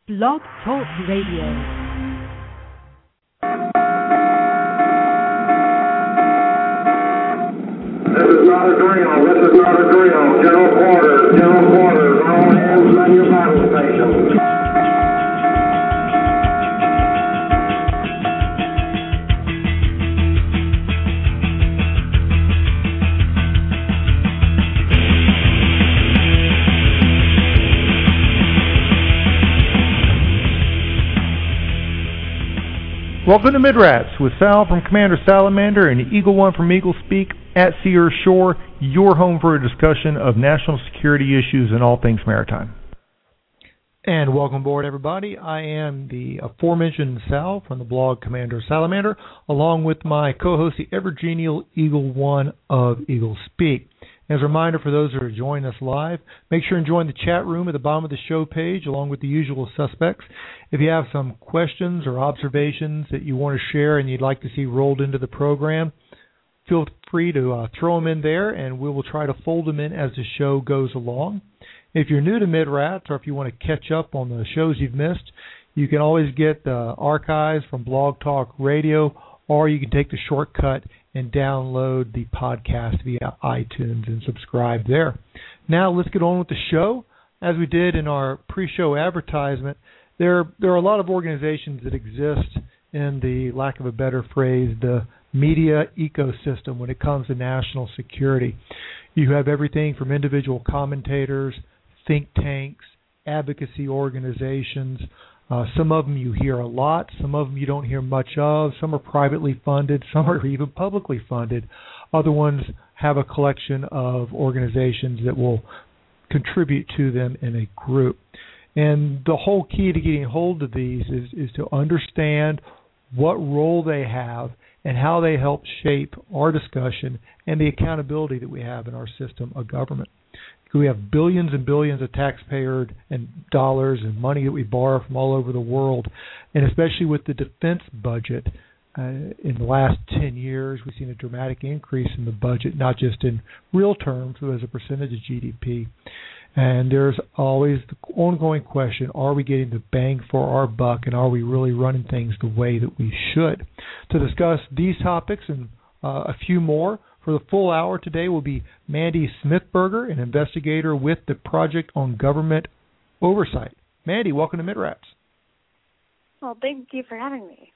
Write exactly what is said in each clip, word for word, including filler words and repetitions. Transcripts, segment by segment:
Blog Talk Radio. This is not a drill. This is not a drill. General quarters. General quarters. All hands on your battle stations. Welcome to Midrats with Sal from Commander Salamander and Eagle One from Eagle Speak at Sea or Shore, your home for a discussion of national security issues and all things maritime. And welcome aboard, everybody. I am the aforementioned Sal from the blog Commander Salamander, along with my co-host, the ever-genial Eagle One of Eagle Speak. As a reminder for those that are joining us live, make sure and join the chat room at the bottom of the show page along with the usual suspects. If you have some questions or observations that you want to share and you'd like to see rolled into the program, feel free to uh, throw them in there and we will try to fold them in as the show goes along. If you're new to Midrats or if you want to catch up on the shows you've missed, you can always get the archives from Blog Talk Radio, or you can take the shortcut and download the podcast via iTunes and subscribe there. Now let's get on with the show. As we did in our pre-show advertisement, there, there are a lot of organizations that exist in the, lack of a better phrase, the media ecosystem when it comes to national security. You have everything from individual commentators, think tanks, advocacy organizations. Uh, some of them you hear a lot, some of them you don't hear much of, some are privately funded, some are even publicly funded. Other ones have a collection of organizations that will contribute to them in a group. And the whole key to getting hold of these is, is to understand what role they have and how they help shape our discussion and the accountability that we have in our system of government. We have billions and billions of taxpayer and dollars and money that we borrow from all over the world, and especially with the defense budget, uh, in the last ten years, we've seen a dramatic increase in the budget, not just in real terms, but as a percentage of G D P. And there's always the ongoing question, are we getting the bang for our buck, and are we really running things the way that we should? To discuss these topics and uh, a few more, for the full hour today will be Mandy Smithberger, an investigator with the Project on Government Oversight. Mandy, welcome to Midrats. Well, thank you for having me.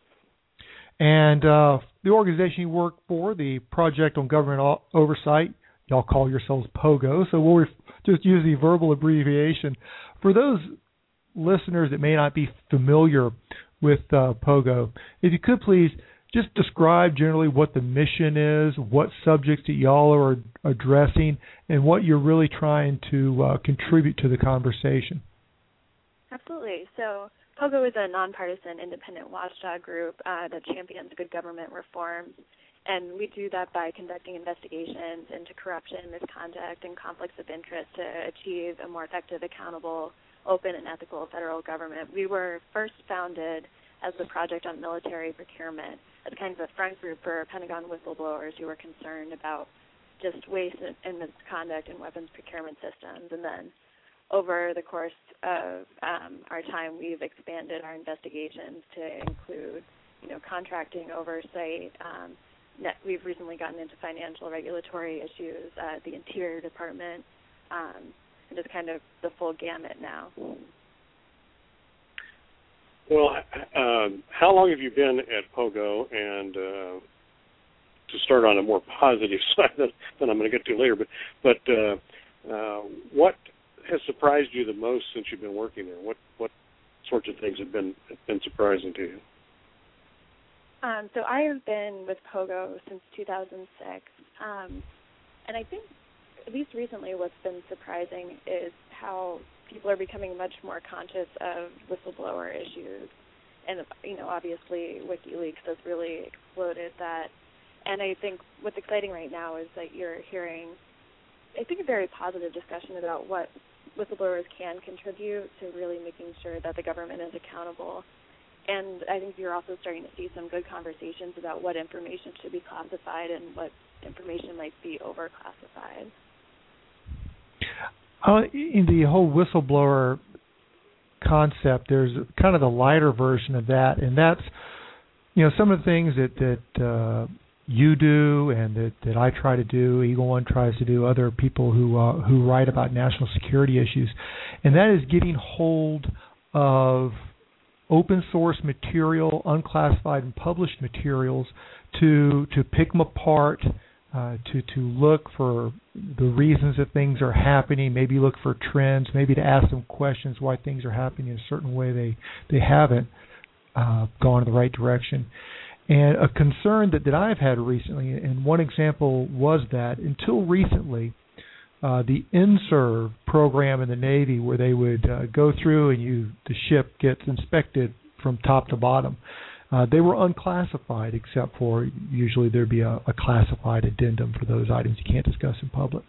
And uh, the organization you work for, the Project on Government o- Oversight, y'all call yourselves POGO, so we'll ref- just use the verbal abbreviation. For those listeners that may not be familiar with uh, POGO, if you could please just describe generally what the mission is, what subjects that y'all are addressing, and what you're really trying to uh, contribute to the conversation. Absolutely. So POGO is a nonpartisan independent watchdog group uh, that champions good government reforms, and we do that by conducting investigations into corruption, misconduct, and conflicts of interest to achieve a more effective, accountable, open, and ethical federal government. We were first founded as the Project on Military Procurement, as kind of a front group for Pentagon whistleblowers who were concerned about just waste and misconduct in weapons procurement systems. And then over the course of um, our time, we've expanded our investigations to include, you know, contracting oversight. Um, net, we've recently gotten into financial regulatory issues, uh, the Interior Department, um, and just kind of the full gamut now. Well, um, how long have you been at POGO? And uh, to start on a more positive side than, than I'm going to get to later, but but uh, uh, what has surprised you the most since you've been working there? What what sorts of things have been have been surprising to you? Um, so I have been with POGO since two thousand six, um, and I think at least recently what's been surprising is how people are becoming much more conscious of whistleblower issues. And, you know, obviously WikiLeaks has really exploded that. And I think what's exciting right now is that you're hearing, I think, a very positive discussion about what whistleblowers can contribute to really making sure that the government is accountable. And I think you're also starting to see some good conversations about what information should be classified and what information might be overclassified. Uh, in the whole whistleblower concept, there's kind of the lighter version of that, and that's, you know, some of the things that that uh, you do and that, that I try to do, Eagle One tries to do, other people who uh, who write about national security issues, and that is getting hold of open source material, unclassified and published materials, to to pick them apart, uh, to to look for the reasons that things are happening, maybe look for trends, maybe to ask them questions why things are happening in a certain way they they haven't uh, gone in the right direction. And a concern that, that I've had recently, and one example was that until recently, uh, the N S E R V program in the Navy, where they would uh, go through and you the ship gets inspected from top to bottom, uh, they were unclassified except for usually there'd be a, a classified addendum for those items you can't discuss in public.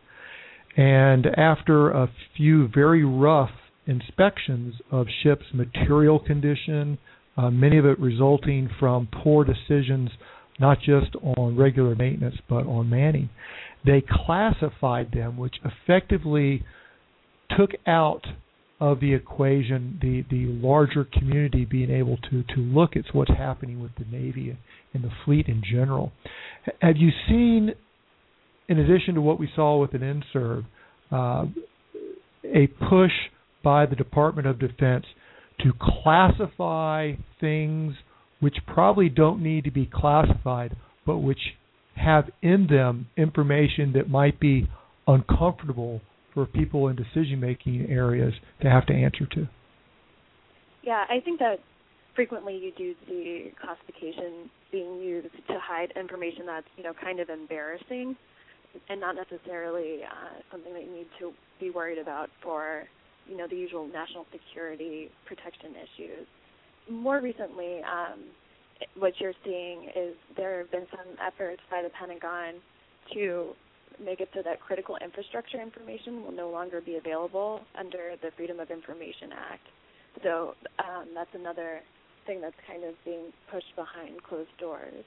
And after a few very rough inspections of ships' material condition, Uh, many of it resulting from poor decisions, not just on regular maintenance, but on manning. They classified them, which effectively took out of the equation the, the larger community being able to, to look at what's happening with the Navy and the fleet in general. Have you seen, in addition to what we saw with an N S E R V, uh, a push by the Department of Defense to classify things which probably don't need to be classified, but which have in them information that might be uncomfortable for people in decision-making areas to have to answer to? Yeah, I think that frequently you do see classification being used to hide information that's, you know, kind of embarrassing and not necessarily uh, something that you need to be worried about for, you know, the usual national security protection issues. More recently, um, what you're seeing is there have been some efforts by the Pentagon to make it so that critical infrastructure information will no longer be available under the Freedom of Information Act. So um, that's another thing that's kind of being pushed behind closed doors.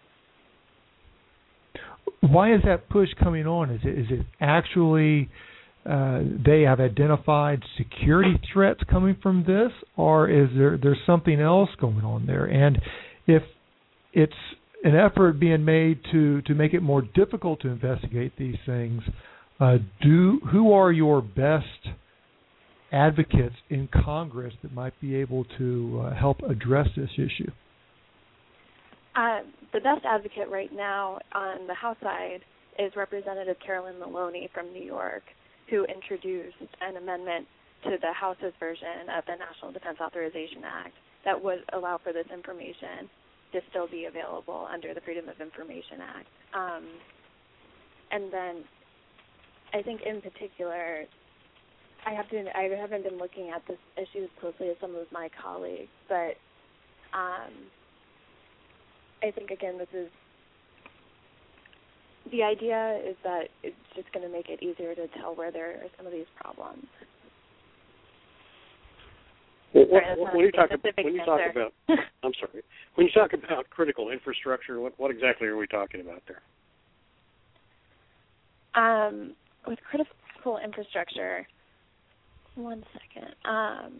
Why is that push coming on? Is it, is it actually Uh, they have identified security threats coming from this, or is there there's something else going on there? And if it's an effort being made to, to make it more difficult to investigate these things, uh, do who are your best advocates in Congress that might be able to uh, help address this issue? Uh, the best advocate right now on the House side is Representative Carolyn Maloney from New York, who introduced an amendment to the House's version of the National Defense Authorization Act that would allow for this information to still be available under the Freedom of Information Act. Um, and then I think in particular, I have to, I haven't been looking at this issue as closely as some of my colleagues, but um, I think, again, this is the idea is that it's just going to make it easier to tell where there are some of these problems. Well, what, what, when you talk about, when you talk about, I'm sorry, when you talk about critical infrastructure, what, what exactly are we talking about there? Um, with critical infrastructure, one second. Um,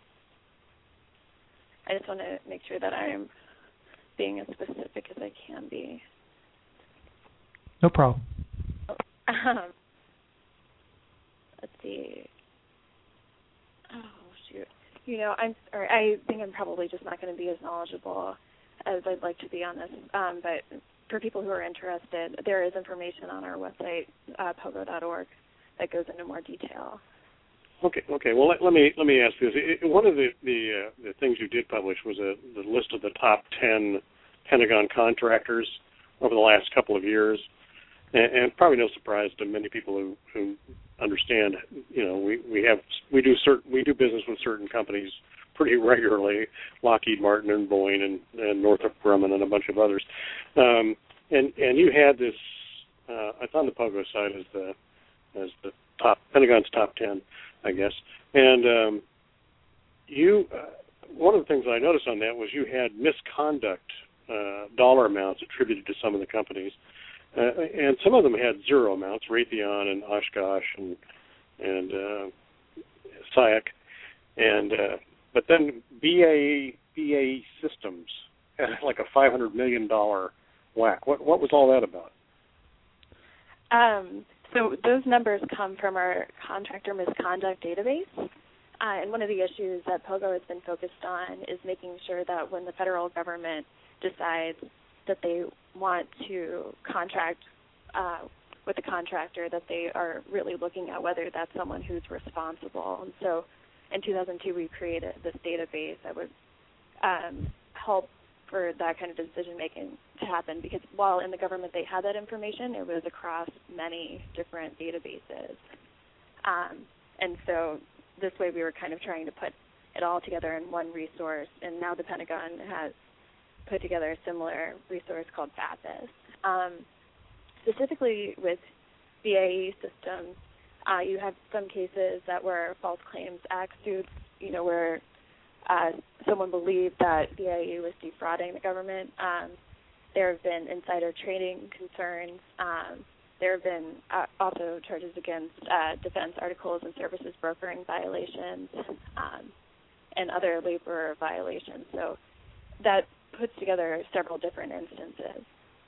I just want to make sure that I'm being as specific as I can be. No problem. Um, let's see. Oh, shoot. You know, I'm sorry. I think I'm probably just not going to be as knowledgeable as I'd like to be on this. Um, but for people who are interested, there is information on our website, uh, pogo dot org, that goes into more detail. Okay. Okay. Well, let, let me let me ask you this. It, one of the the, uh, the things you did publish was a the list of the top ten Pentagon contractors over the last couple of years. And probably no surprise to many people who, who understand. You know, we, we have we do certain we do business with certain companies pretty regularly, Lockheed Martin and Boeing and, and Northrop Grumman and a bunch of others. Um, and and you had this. Uh, it's on the Pogo side as the as the top Pentagon's top ten, I guess. And um, you uh, one of the things I noticed on that was you had misconduct uh, dollar amounts attributed to some of the companies. Uh, and some of them had zero amounts, Raytheon and Oshkosh and and uh, S I A C, and uh, but then B A E, B A E Systems had like a five hundred million dollars whack. What what was all that about? Um, so those numbers come from our contractor misconduct database. Uh, and one of the issues that POGO has been focused on is making sure that when the federal government decides that they want to contract uh, with a contractor, that they are really looking at whether that's someone who's responsible. And so in two thousand two, we created this database that would um, help for that kind of decision-making to happen, because while in the government they had that information, it was across many different databases. Um, and so this way we were kind of trying to put it all together in one resource, and now the Pentagon has put together a similar resource called FAPIS. Um, specifically with B A E systems, uh, you have some cases that were False Claims Act suits, you know, where uh, someone believed that B A E was defrauding the government. Um, there have been insider trading concerns. Um, there have been uh, also charges against uh, defense articles and services brokering violations um, and other labor violations. So that puts together several different instances.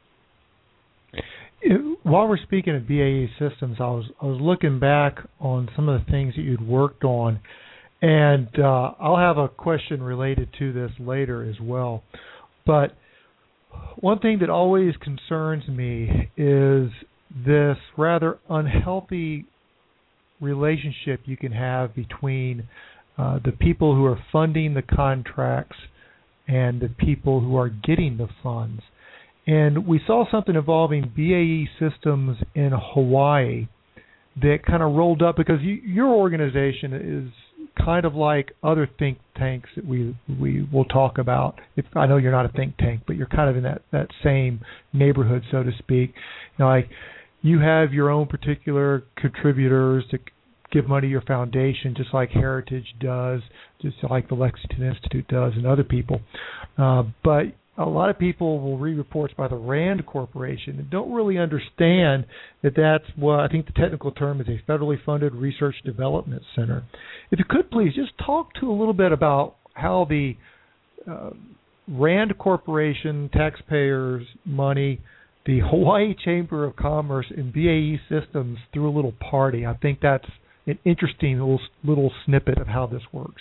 It, while we're speaking of B A E systems, I was I was looking back on some of the things that you'd worked on, and uh, I'll have a question related to this later as well. But one thing that always concerns me is this rather unhealthy relationship you can have between uh, the people who are funding the contracts and the people who are getting the funds. And we saw something involving B A E systems in Hawaii that kind of rolled up, because you, your organization is kind of like other think tanks that we we will talk about. If, I know you're not a think tank, but you're kind of in that, that same neighborhood, so to speak. You know, like you have your own particular contributors to give money to your foundation, just like Heritage does, just like the Lexington Institute does, and other people. Uh, but a lot of people will read reports by the RAND Corporation and don't really understand that that's what I think the technical term is, a federally funded research development center. If you could please just talk to a little bit about how the uh, RAND Corporation, taxpayers' money, the Hawaii Chamber of Commerce, and B A E Systems threw a little party. I think that's an interesting little, little snippet of how this works.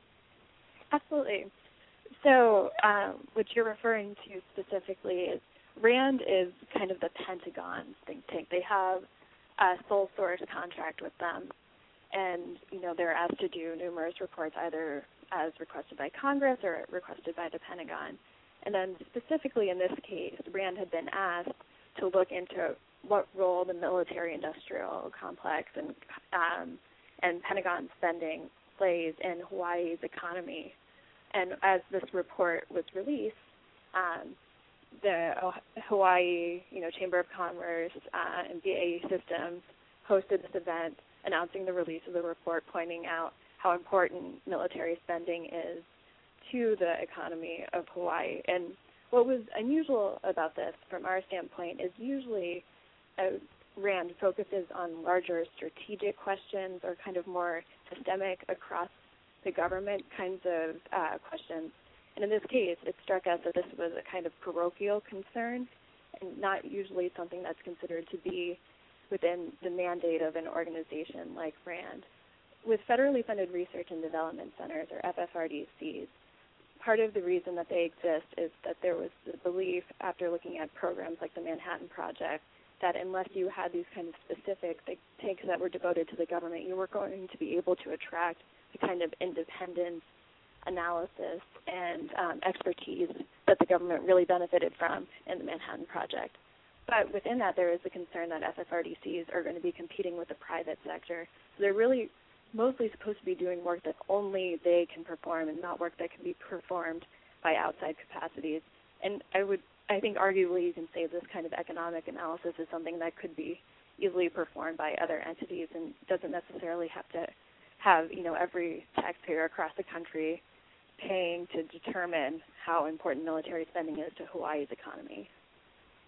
Absolutely. So uh, what you're referring to specifically is RAND is kind of the Pentagon's think tank. They have a sole source contract with them, and you know they're asked to do numerous reports, either as requested by Congress or requested by the Pentagon. And then specifically in this case, RAND had been asked to look into what role the military-industrial complex and um, and Pentagon spending plays in Hawaii's economy. And as this report was released, um, the Hawaii, you know, Chamber of Commerce uh, and B A E Systems hosted this event announcing the release of the report, pointing out how important military spending is to the economy of Hawaii. And what was unusual about this, from our standpoint, is usually uh, RAND focuses on larger strategic questions or kind of more systemic across the government kinds of uh, questions. And in this case, it struck us that this was a kind of parochial concern and not usually something that's considered to be within the mandate of an organization like RAND. With federally funded research and development centers, or F F R D Cs, part of the reason that they exist is that there was the belief, after looking at programs like the Manhattan Project, that unless you had these kind of specific think tanks that were devoted to the government, you weren't going to be able to attract the kind of independence, analysis, and um, expertise that the government really benefited from in the Manhattan Project. But within that, there is the concern that F F R D Cs are going to be competing with the private sector. So they're really mostly supposed to be doing work that only they can perform and not work that can be performed by outside capacities. And I would, I think arguably you can say this kind of economic analysis is something that could be easily performed by other entities and doesn't necessarily have to have, you know, every taxpayer across the country paying to determine how important military spending is to Hawaii's economy.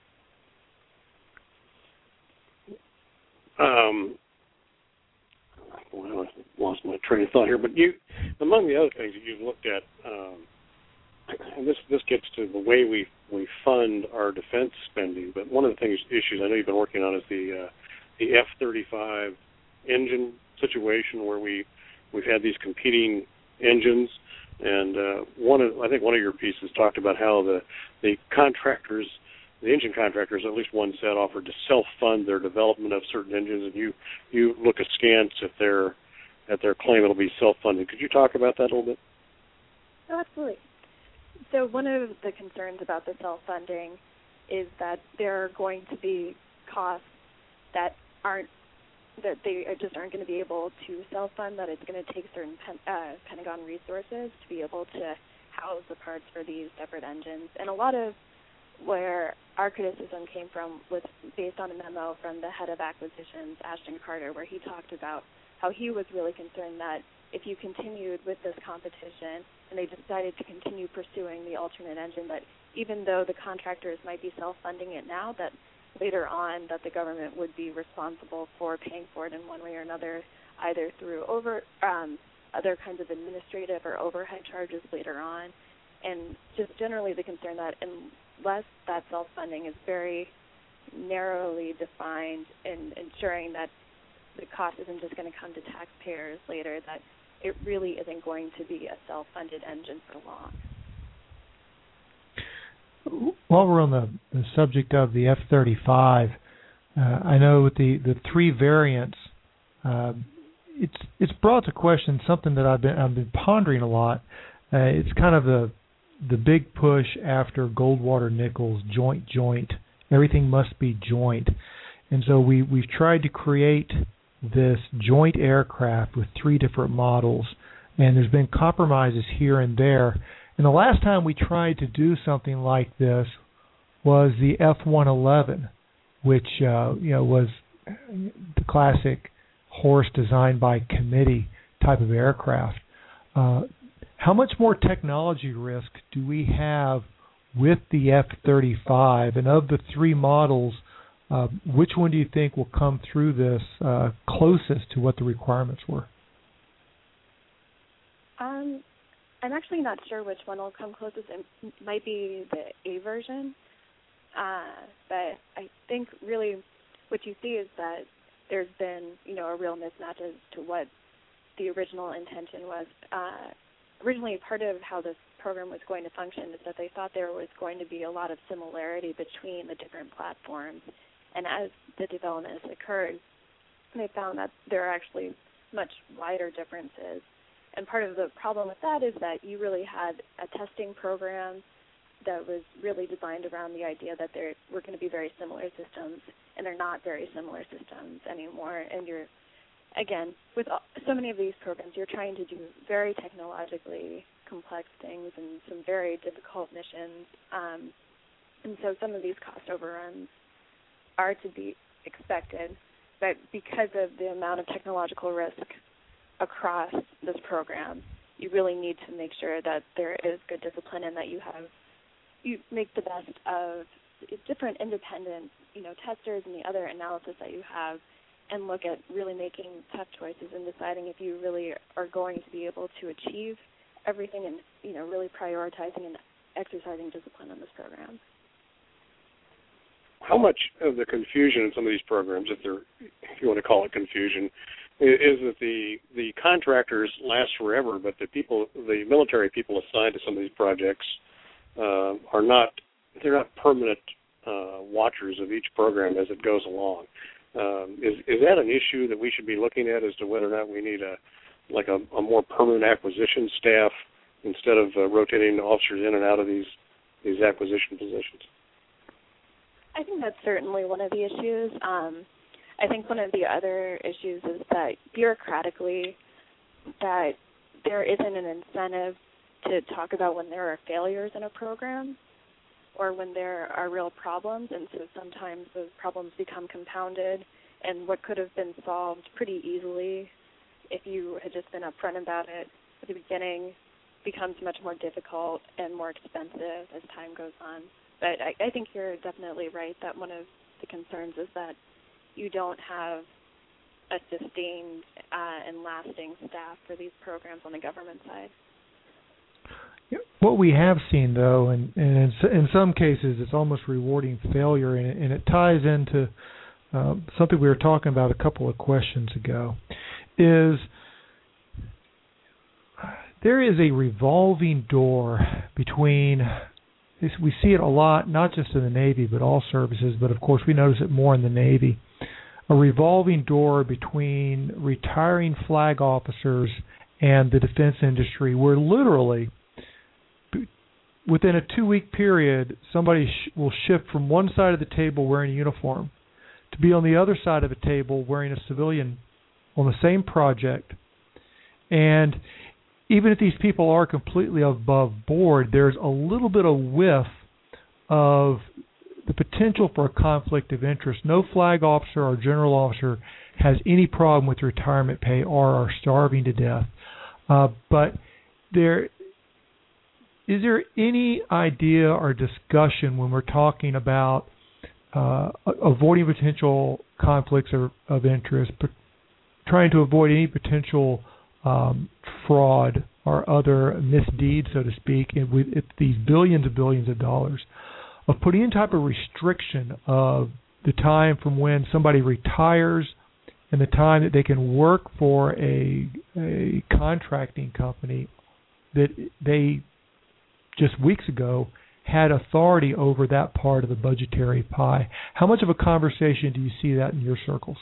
Um, well, I lost my train of thought here, but you, among the other things that you've looked at, um, and this this gets to the way we we fund our defense spending. But one of the things issues I know you've been working on is the uh, the F thirty-five engine situation where we we've had these competing engines, and uh, one of I think one of your pieces talked about how the the contractors. The engine contractors, at least one set, offered to self-fund their development of certain engines, and you, you look askance at their at their claim it'll be self-funded. Could you talk about that a little bit? Oh, absolutely. So one of the concerns about the self-funding is that there are going to be costs that aren't that they just aren't going to be able to self-fund. That it's going to take certain pen, uh, Pentagon resources to be able to house the parts for these separate engines, and a lot of where our criticism came from was based on a memo from the head of acquisitions, Ashton Carter, where he talked about how he was really concerned that if you continued with this competition and they decided to continue pursuing the alternate engine, that even though the contractors might be self-funding it now, that later on that the government would be responsible for paying for it in one way or another, either through over um, other kinds of administrative or overhead charges later on. And just generally the concern that unless that self-funding is very narrowly defined in ensuring that the cost isn't just going to come to taxpayers later, that it really isn't going to be a self-funded engine for long. While we're on the, the subject of the F thirty-five, uh, I know with the, the three variants, uh, it's it's brought to question something that I've been I've been pondering a lot. Uh, it's kind of the the big push after Goldwater Nichols, joint, joint. Everything must be joint. And so we, we've tried to create this joint aircraft with three different models, and there's been compromises here and there. And the last time we tried to do something like this was the F one eleven, which uh, you know was the classic horse designed by committee type of aircraft. Uh, How much more technology risk do we have with the F thirty-five? And of the three models, uh, which one do you think will come through this uh, closest to what the requirements were? Um, I'm actually not sure which one will come closest. It might be the A version. Uh, but I think really what you see is that there's been, you know, a real mismatch as to what the original intention was. Uh, Originally, part of how this program was going to function is that they thought there was going to be a lot of similarity between the different platforms. And as the development has occurred, they found that there are actually much wider differences. And part of the problem with that is that you really had a testing program that was really designed around the idea that there were going to be very similar systems, and they're not very similar systems anymore. And you're Again, with so many of these programs, you're trying to do very technologically complex things and some very difficult missions. Um, and so some of these cost overruns are to be expected. But because of the amount of technological risk across this program, you really need to make sure that there is good discipline and that you have you make the best of different independent, you know, testers and the other analysis that you have, and look at really making tough choices and deciding if you really are going to be able to achieve everything, and, you know, really prioritizing and exercising discipline on this program. How much of the confusion in some of these programs, if they're, if you want to call it confusion, is that the the contractors last forever, but the people, the military people assigned to some of these projects, uh, are not, they're not permanent uh, watchers of each program as it goes along. Um, is is that an issue that we should be looking at as to whether or not we need a like a, a more permanent acquisition staff instead of uh, rotating officers in and out of these these acquisition positions? I think that's certainly one of the issues. Um, I think one of the other issues is that bureaucratically that there isn't an incentive to talk about when there are failures in a program or when there are real problems, and so sometimes those problems become compounded, and what could have been solved pretty easily if you had just been upfront about it at the beginning becomes much more difficult and more expensive as time goes on. But I, I think you're definitely right that one of the concerns is that you don't have a sustained uh, and lasting staff for these programs on the government side. What we have seen, though, and, and in, in some cases it's almost rewarding failure, and it, and it ties into uh, something we were talking about a couple of questions ago, is there is a revolving door between, we see it a lot, not just in the Navy, but all services, but of course we notice it more in the Navy, a revolving door between retiring flag officers and the defense industry, where literally within a two-week period, somebody sh- will shift from one side of the table wearing a uniform to be on the other side of the table wearing a civilian on the same project. And even if these people are completely above board, there's a little bit of whiff of the potential for a conflict of interest. No flag officer or general officer has any problem with retirement pay or are starving to death. Uh, but there is there any idea or discussion when we're talking about uh, avoiding potential conflicts of, of interest, but trying to avoid any potential um, fraud or other misdeeds, so to speak, and with it, these billions and billions of dollars, of putting in type of restriction of the time from when somebody retires and the time that they can work for a a contracting company that they just weeks ago had authority over that part of the budgetary pie. How much of a conversation do you see that in your circles?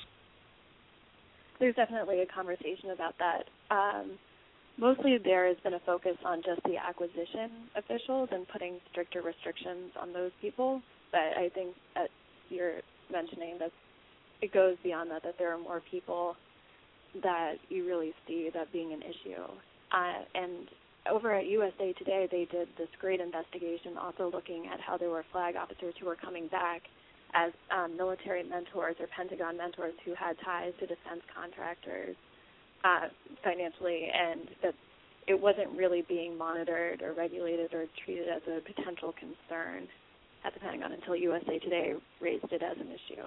There's definitely a conversation about that. Um, mostly there has been a focus on just the acquisition officials and putting stricter restrictions on those people. But I think that you're mentioning that it goes beyond that, that there are more people that you really see that being an issue. Uh, and over at U S A Today, they did this great investigation also looking at how there were flag officers who were coming back as um, military mentors or Pentagon mentors who had ties to defense contractors uh, financially, and that it wasn't really being monitored or regulated or treated as a potential concern at the Pentagon until U S A Today raised it as an issue.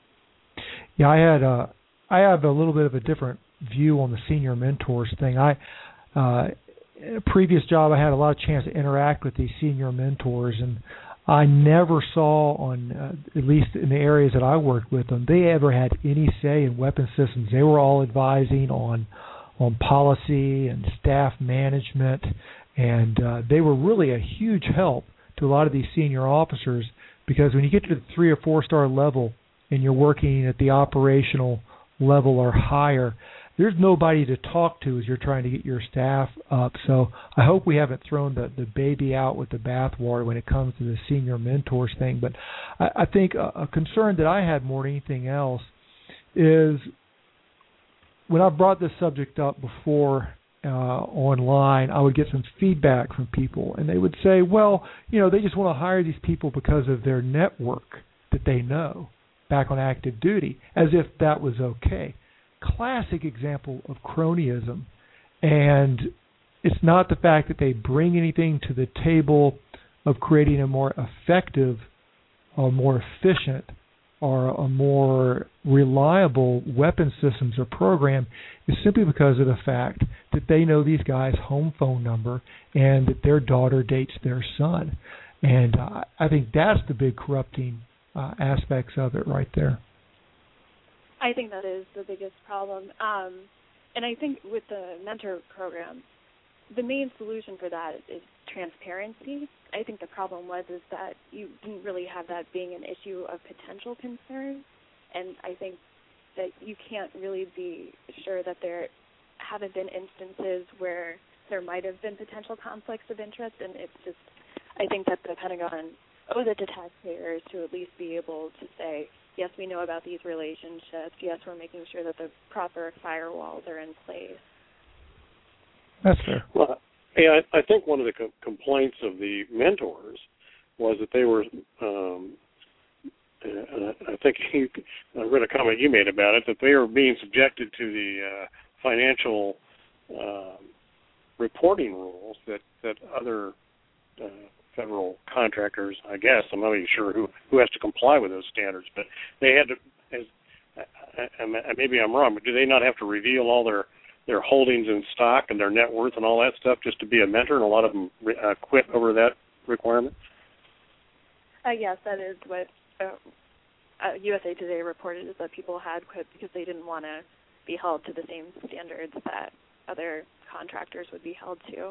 Yeah, I had a, I have a little bit of a different view on the senior mentors thing. I uh, in a previous job, I had a lot of chance to interact with these senior mentors, and I never saw on, uh, at least in the areas that I worked with them, they ever had any say in weapon systems. They were all advising on on policy and staff management, and uh, they were really a huge help to a lot of these senior officers, because when you get to the three or four star level and you're working at the operational level or higher, there's nobody to talk to as you're trying to get your staff up. So I hope we haven't thrown the, the baby out with the bathwater when it comes to the senior mentors thing. But I, I think a, a concern that I had more than anything else is when I brought this subject up before uh, online, I would get some feedback from people, and they would say, well, you know, they just want to hire these people because of their network that they know back on active duty, as if that was okay. Classic example of cronyism, and it's not the fact that they bring anything to the table of creating a more effective or more efficient or a more reliable weapon systems or program. Is simply because of the fact that they know these guys' home phone number and that their daughter dates their son. And uh, I think that's the big corrupting uh, aspects of it right there. I think that is the biggest problem. Um, and I think with the mentor program, the main solution for that is transparency. I think the problem was is that you didn't really have that being an issue of potential concern. And I think that you can't really be sure that there haven't been instances where there might have been potential conflicts of interest. And it's just, I think that the Pentagon owes it to taxpayers to at least be able to say, yes, we know about these relationships. Yes, we're making sure that the proper firewalls are in place. That's fair. Well, yeah, I, I think one of the co- complaints of the mentors was that they were, um, uh, I think you, I read a comment you made about it, that they were being subjected to the uh, financial uh, reporting rules that, that other uh, federal contractors, I guess, I'm not even sure who, who has to comply with those standards, but they had to, as maybe I'm wrong, but do they not have to reveal all their, their holdings in stock and their net worth and all that stuff just to be a mentor, and a lot of them uh, quit over that requirement? Uh, yes, that is what uh, uh, U S A Today reported, is that people had quit because they didn't want to be held to the same standards that other contractors would be held to.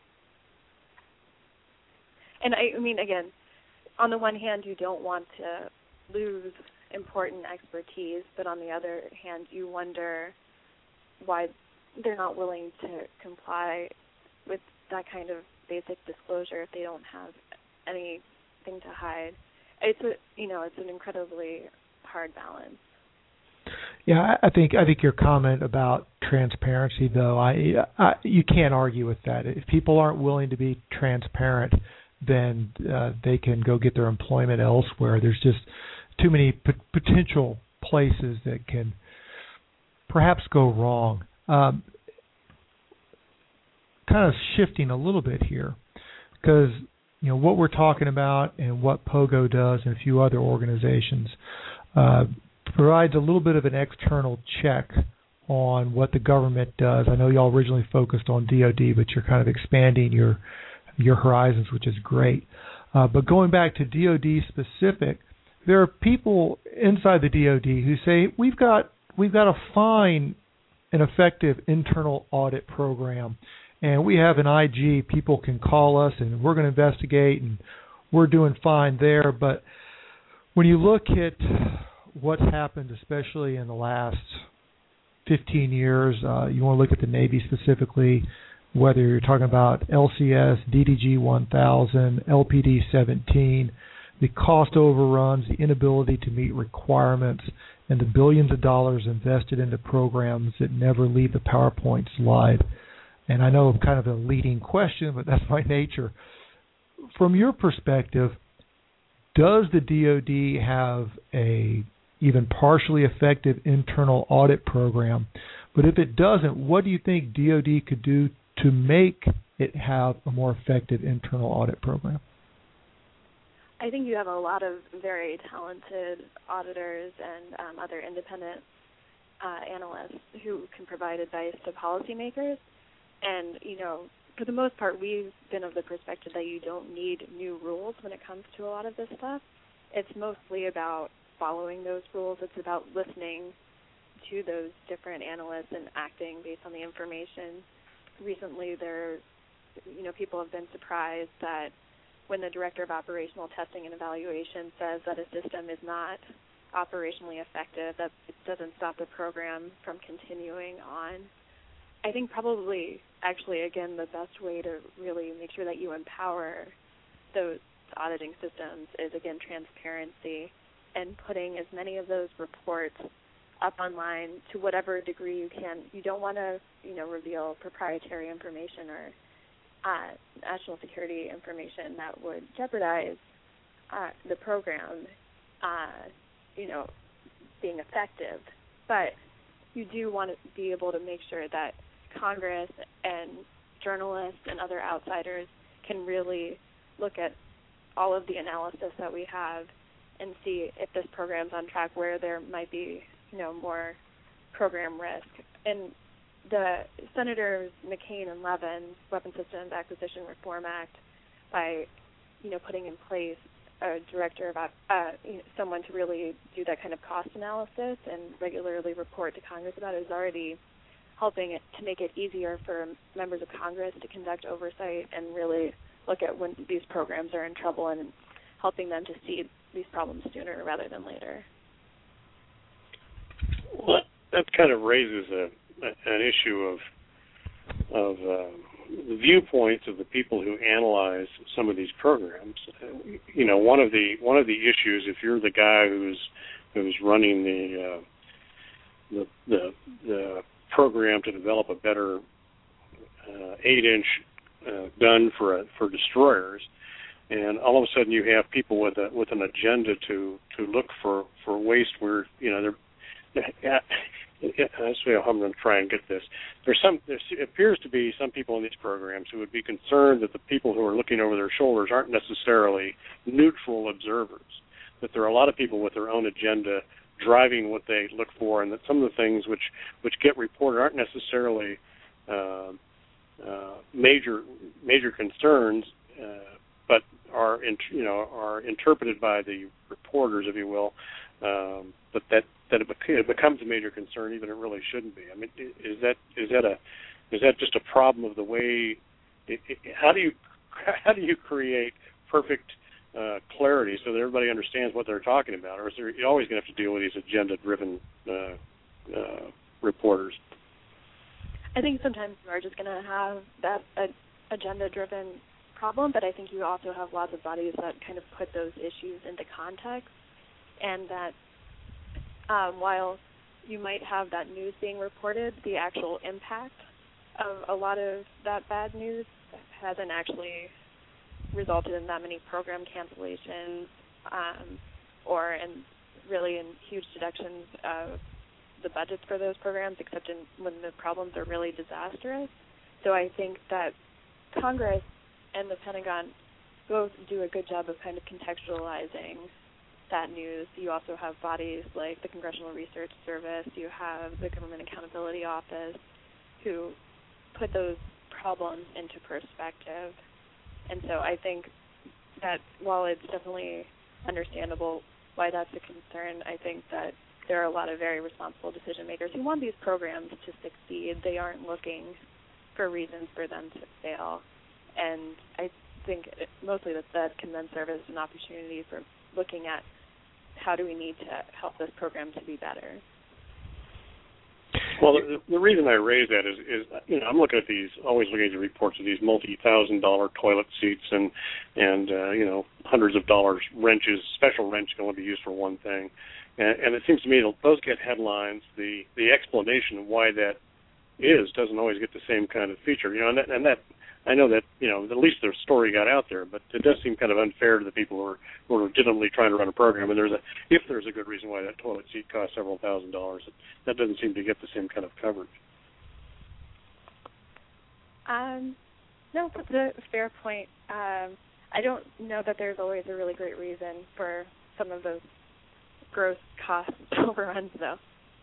And I, I mean, again, on the one hand, you don't want to lose important expertise, but on the other hand, you wonder why they're not willing to comply with that kind of basic disclosure if they don't have anything to hide. It's a, you know, it's an incredibly hard balance. Yeah, I think I think your comment about transparency, though, I, I you can't argue with that. If people aren't willing to be transparent, then uh, they can go get their employment elsewhere. There's just too many p- potential places that can perhaps go wrong. Um, kind of shifting a little bit here, because you know what we're talking about and what POGO does and a few other organizations uh, provides a little bit of an external check on what the government does. I know y'all originally focused on D O D, but you're kind of expanding your your horizons, which is great. Uh, but going back to D O D specific, there are people inside the D O D who say we've got we've got a fine and effective internal audit program, and we have an I G. People can call us, and we're going to investigate, and we're doing fine there. But when you look at what's happened, especially in the last fifteen years, uh, you want to look at the Navy specifically, whether you're talking about L C S, D D G one thousand, L P D seventeen, the cost overruns, the inability to meet requirements, and the billions of dollars invested into programs that never leave the PowerPoint slide. And I know I'm kind of a leading question, but that's my nature. From your perspective, does the D O D have a even partially effective internal audit program? But if it doesn't, what do you think D O D could do to make it have a more effective internal audit program? I think you have a lot of very talented auditors and um, other independent uh, analysts who can provide advice to policymakers. And, you know, for the most part, we've been of the perspective that you don't need new rules when it comes to a lot of this stuff. It's mostly about following those rules. It's about listening to those different analysts and acting based on the information. Recently, there, you know, people have been surprised that when the Director of Operational Testing and Evaluation says that a system is not operationally effective, that it doesn't stop the program from continuing on. I think probably, actually, again, the best way to really make sure that you empower those auditing systems is, again, transparency and putting as many of those reports up online to whatever degree you can. You don't want to, you know, reveal proprietary information or uh, national security information that would jeopardize uh, the program, uh, you know, being effective. But you do want to be able to make sure that Congress and journalists and other outsiders can really look at all of the analysis that we have and see if this program's on track, where there might be, you know, more program risk. And the Senators McCain and Levin Weapon Systems Acquisition Reform Act, by, you know, putting in place a director of uh, you know, someone to really do that kind of cost analysis and regularly report to Congress about it, is already helping it to make it easier for members of Congress to conduct oversight and really look at when these programs are in trouble and helping them to see these problems sooner rather than later. Well, that kind of raises a, an issue of of uh, the viewpoints of the people who analyze some of these programs. You know, one of the one of the issues, if you're the guy who's who's running the uh, the, the the program to develop a better uh, eight-inch uh, gun for a, for destroyers, and all of a sudden you have people with a with an agenda to, to look for, for waste where, you know, they're yeah, that's how I'm going to try and get this. There's some. There appears to be some people in these programs who would be concerned that the people who are looking over their shoulders aren't necessarily neutral observers. That there are a lot of people with their own agenda driving what they look for, and that some of the things which, which get reported aren't necessarily uh, uh, major major concerns, uh, but are in, you know are interpreted by the reporters, if you will, um, but that that it, bec- it becomes a major concern, even it really shouldn't be. I mean, is that is that a is that just a problem of the way? It, it, how do you how do you create perfect uh, clarity so that everybody understands what they're talking about, or is there, you're always going to have to deal with these agenda-driven uh, uh, reporters? I think sometimes you are just going to have that uh, agenda-driven problem, but I think you also have lots of bodies that kind of put those issues into context, and that um, while you might have that news being reported, the actual impact of a lot of that bad news hasn't actually resulted in that many program cancellations um, or in really in huge deductions of the budgets for those programs, except in when the problems are really disastrous. So I think that Congress and the Pentagon both do a good job of kind of contextualizing that news. You also have bodies like the Congressional Research Service, you have the Government Accountability Office, who put those problems into perspective. And so I think that while it's definitely understandable why that's a concern, I think that there are a lot of very responsible decision makers who want these programs to succeed. They aren't looking for reasons for them to fail. And I think it, mostly that that can then serve as an opportunity for looking at how do we need to help this program to be better. Well, the, the reason I raise that is, is, you know, I'm looking at these, always looking at the reports of these multi-thousand dollar toilet seats and, and uh, you know, hundreds of dollars wrenches, special wrench can only be used for one thing. And, and it seems to me that those get headlines. The, the explanation of why that is doesn't always get the same kind of feature. You know, and that, and that I know that, you know, at least their story got out there, but it does seem kind of unfair to the people who are, who are legitimately trying to run a program. And there's a, if there's a good reason why that toilet seat costs several thousand dollars, that doesn't seem to get the same kind of coverage. Um, no, that's a fair point. Um, I don't know that there's always a really great reason for some of those gross cost overruns, though.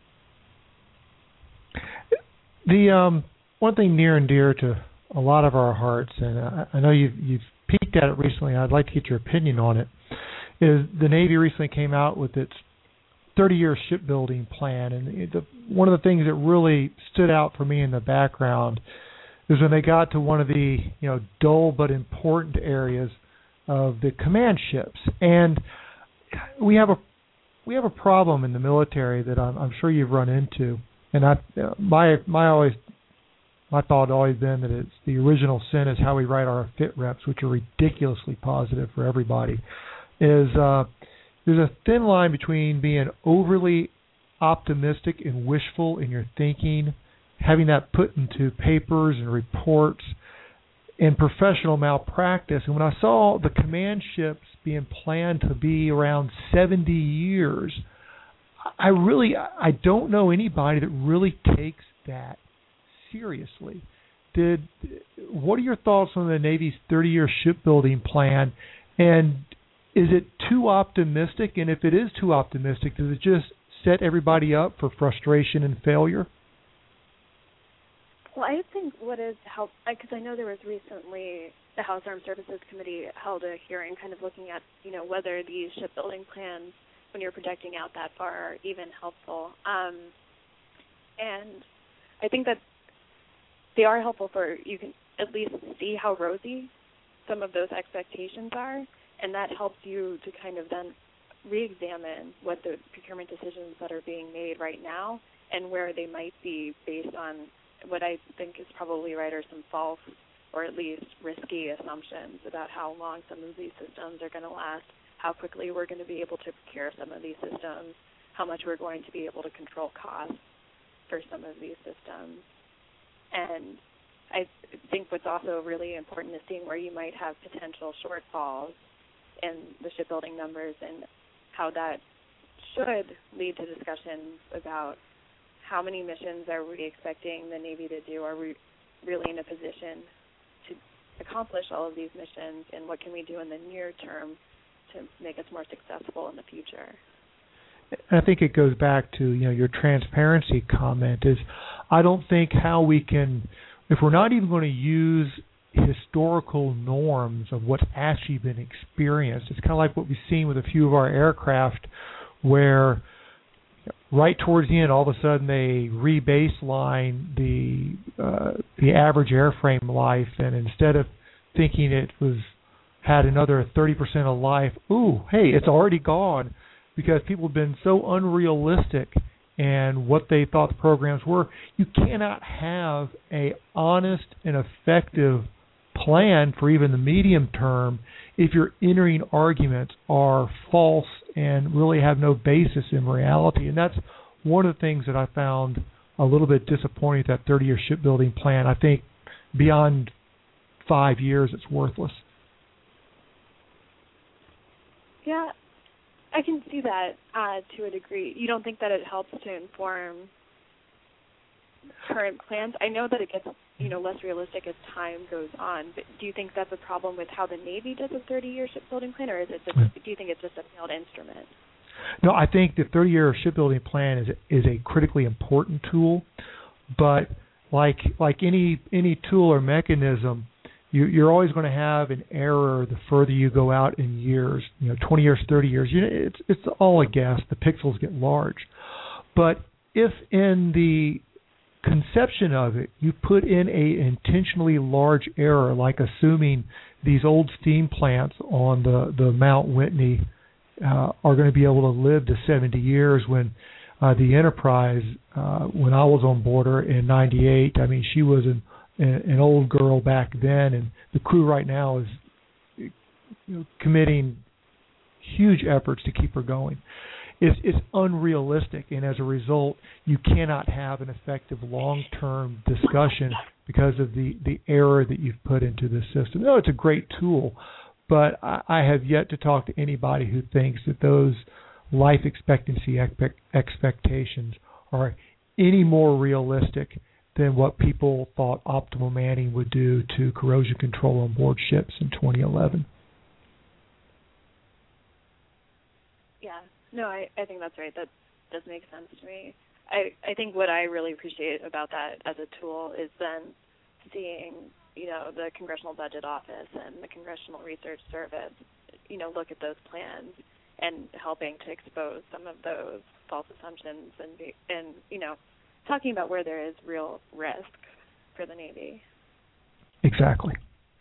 The um, one thing near and dear to a lot of our hearts, and I, I know you've, you've peeked at it recently, I'd like to get your opinion on it, is the Navy recently came out with its thirty-year shipbuilding plan, and the, one of the things that really stood out for me in the background is when they got to one of the, you know, dull but important areas of the command ships. And we have a we have a problem in the military that I'm, I'm sure you've run into, and I my my always my thought had always been that it's the original sin is how we write our fit reps, which are ridiculously positive for everybody. Is uh, there's a thin line between being overly optimistic and wishful in your thinking, having that put into papers and reports, and professional malpractice. And when I saw the command ships being planned to be around seventy years, I really I don't know anybody that really takes that seriously. Did what are your thoughts on the Navy's thirty-year shipbuilding plan, and is it too optimistic? And if it is too optimistic, does it just set everybody up for frustration and failure? Well, I think what has helped, because I know there was recently the House Armed Services Committee held a hearing kind of looking at, you know, whether these shipbuilding plans, when you're projecting out that far, are even helpful. Um, and I think that they are helpful for, you can at least see how rosy some of those expectations are, and that helps you to kind of then re-examine what the procurement decisions that are being made right now and where they might be based on what I think is probably right are some false or at least risky assumptions about how long some of these systems are going to last, how quickly we're going to be able to procure some of these systems, how much we're going to be able to control costs for some of these systems. And I think what's also really important is seeing where you might have potential shortfalls in the shipbuilding numbers and how that should lead to discussions about how many missions are we expecting the Navy to do? Are we really in a position to accomplish all of these missions, and what can we do in the near term to make us more successful in the future? I think it goes back to, you know, your transparency comment is I don't think how we can, if we're not even going to use historical norms of what's actually been experienced, it's kind of like what we've seen with a few of our aircraft where right towards the end, all of a sudden they re-baseline the uh, the average airframe life, and instead of thinking it was had another thirty percent of life, ooh, hey, it's already gone, because people have been so unrealistic and what they thought the programs were. You cannot have a honest and effective plan for even the medium term if your entering arguments are false and really have no basis in reality. And that's one of the things that I found a little bit disappointing with that thirty-year shipbuilding plan. I think beyond five years, it's worthless. Yeah, I can see that uh, to a degree. You don't think that it helps to inform current plans? I know that it gets, you know, less realistic as time goes on, but do you think that's a problem with how the Navy does a thirty-year shipbuilding plan, or is it just, do you think it's just a failed instrument? No, I think the thirty-year shipbuilding plan is is a critically important tool, but like like any any tool or mechanism, you, you're always going to have an error the further you go out in years. You know, twenty years, thirty years. You know, it's it's all a guess. The pixels get large, but if in the conception of it, you put in a intentionally large error, like assuming these old steam plants on the, the Mount Whitney uh, are going to be able to live to seventy years when uh, the Enterprise, uh, when I was on board her in ninety-eight, I mean, she was an, an old girl back then, and the crew right now is, you know, committing huge efforts to keep her going. It's, it's unrealistic, and as a result, you cannot have an effective long-term discussion because of the, the error that you've put into the system. No, it's a great tool, but I, I have yet to talk to anybody who thinks that those life expectancy expect, expectations are any more realistic than what people thought optimal manning would do to corrosion control on board ships in twenty eleven. Yeah. No, I, I think that's right. That does make sense to me. I, I think what I really appreciate about that as a tool is then seeing, you know, the Congressional Budget Office and the Congressional Research Service, you know, look at those plans and helping to expose some of those false assumptions and, be, and you know, talking about where there is real risk for the Navy. Exactly.